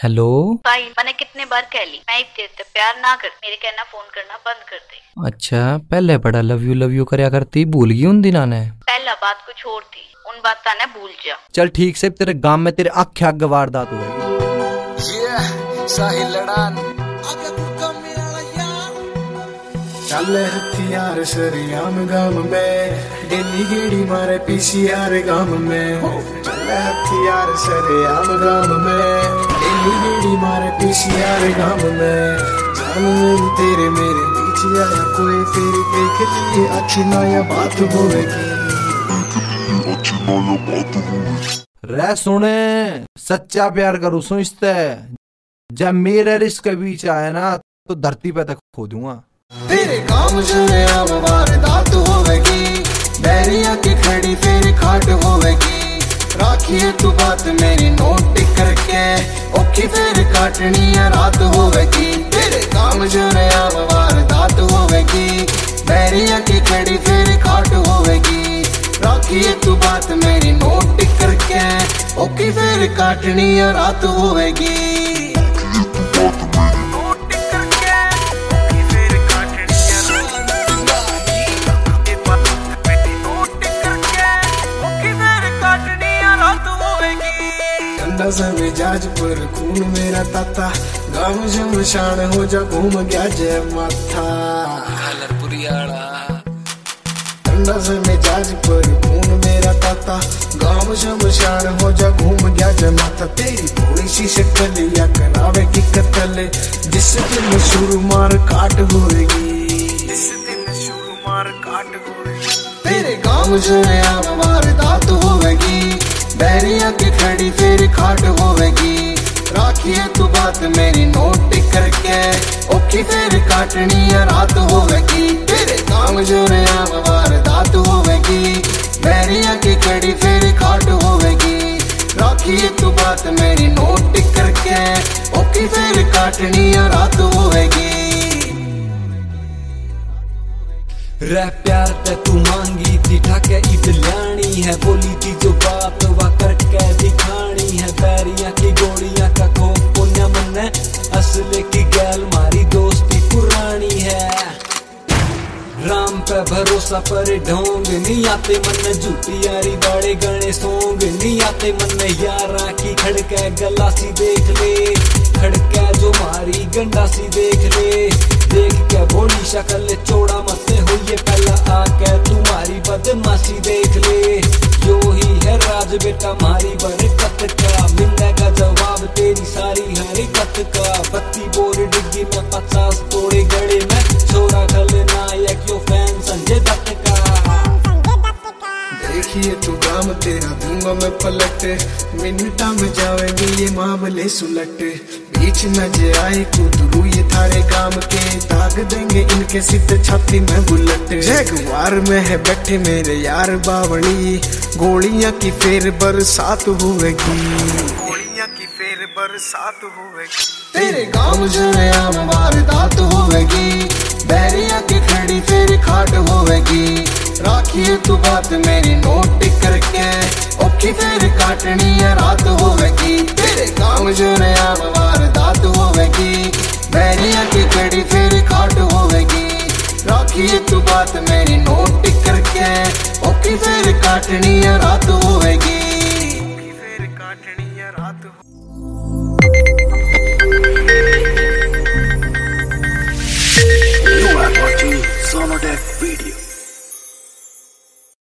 Hello भाई, मैंने कितने बार कह ली मैं तेरे से प्यार ना कर, मेरे कहना फोन करना बंद कर दे। अच्छा, पहले बड़ा लव यू करया करती, भूल गई उन दिना ने। पहला बात कुछ और थी, उन बात ने भूल जा। चल ठीक से, तेरे गांव में तेरे आख्या गवारदात हुएगी। चल हथियार सरियाम गाम में, डेली गेड़ी मारे पीसीआर गाम में। चल हथियार सरियाम गाम में, डेली गेड़ी मारे पीसीआर गाम में। जान मेरी तेरे मेरे बीच आया कोई, फिर देख लिए अच्छी नया बात होगी। रे सुने, सच्चा प्यार करूँ सो इससे, जब मेरे रिश्क के बीच आए ना तो धरती पे तक खो दूंगा। तेरे काम जुर्म वारदात होवेगी, बैरिया की खड़ी फिर खाट होवेगी। राखिए तू बात मेरी नोट करके, ओखी फिर काटनी है रात होवेगी। तेरे काम जुर्म वारदात होवेगी, बैरिया की खड़ी फिर खाट होवेगी। राखिए तू बात मेरी नोट करके, ओखी फिर काटनी है रात होवेगी। मिजाज पर खून मेरा ताता, गाँव शमशान हो जा घूम गया जय माथा। ठंडा से मिजाज पर खून मेरा ताता, गाँव शमशान हो जा घूम गया जय माथा। तेरी थोड़ी सी शक्लिया करावे की कत्ल, जिस दिन शुरू मार काट होगी, जिस दिन शुरू मार काट होगी। तेरे गाँव जुर्म वारदात होगी, बैरिया की खड़ी फिर खाट होवेगी। राखिए तू बात मेरी नोट करके, ओखी फिर काटनी है रात होवेगी। तेरे काम जुर्म वारदात होवेगी, बैरिया की खड़ी फिर खाट होवेगी। राखिए तू बात मेरी नोट करके, ओखी फिर काटनी है रात होवेगी। रे प्यार ते तू मांगी थी ठाके इटल्यानी है, बोली थी जो बात वा करके दिखानी है। बैरिया की गोलियां का खौफ पुण्य मन, असले की गैल मारी दोस्ती पुरानी है। राम पे भरोसा पर ढोंग नहीं आते मन, झूठी यारी बाड़े गणे सोंग नहीं आते मन। यारा की खड़के गलासी देख ले, खड़के जो मारी गंडासी देख ले। देख के भोली शक्ल चौड़ा मत होइए, पहला आके तुम्हारी बदमाशी देख ले। यो ही है राज बेटा मारी बरकत का, मिलेगा जवाब तेरी सारी हरकत का। बत्ती बोर डिग्गी में 50 तोड़े गड़े में, छोरा खलनायक यो फैन संजय दत्त का। देखिए तू काम तेरा दूंगा मैं पलट, मिनटा में जाएंगे ये मामले सुलट। बीच में जे आए कुतरू ये थारे काम के, दाग देंगे इनके सिद्ध छाती में बुलेट। जगवार में है बैठे मेरे यार बावड़ी, गोलियां की फिर बरसात होवेगी, गोलियां की फिर बरसात होवेगी। तेरे गाँव जुर्म वारदात होवेगी, बैरिया की खड़ी फिर खाट होवेगी। राखिए तू बात मेरी नोट करके, ओखी फिर काटनी है रात होवेगी। तेरे गाँव जुर्म वारदात होवेगी, बैरिया की खड़ी फिर खाट होवेगी। राखिए तू बात मेरी नोट करके, ओखी फिर काटनी है रात होवेगी, ओखी फिर काटनी है रात। You are watching Sonotech Video.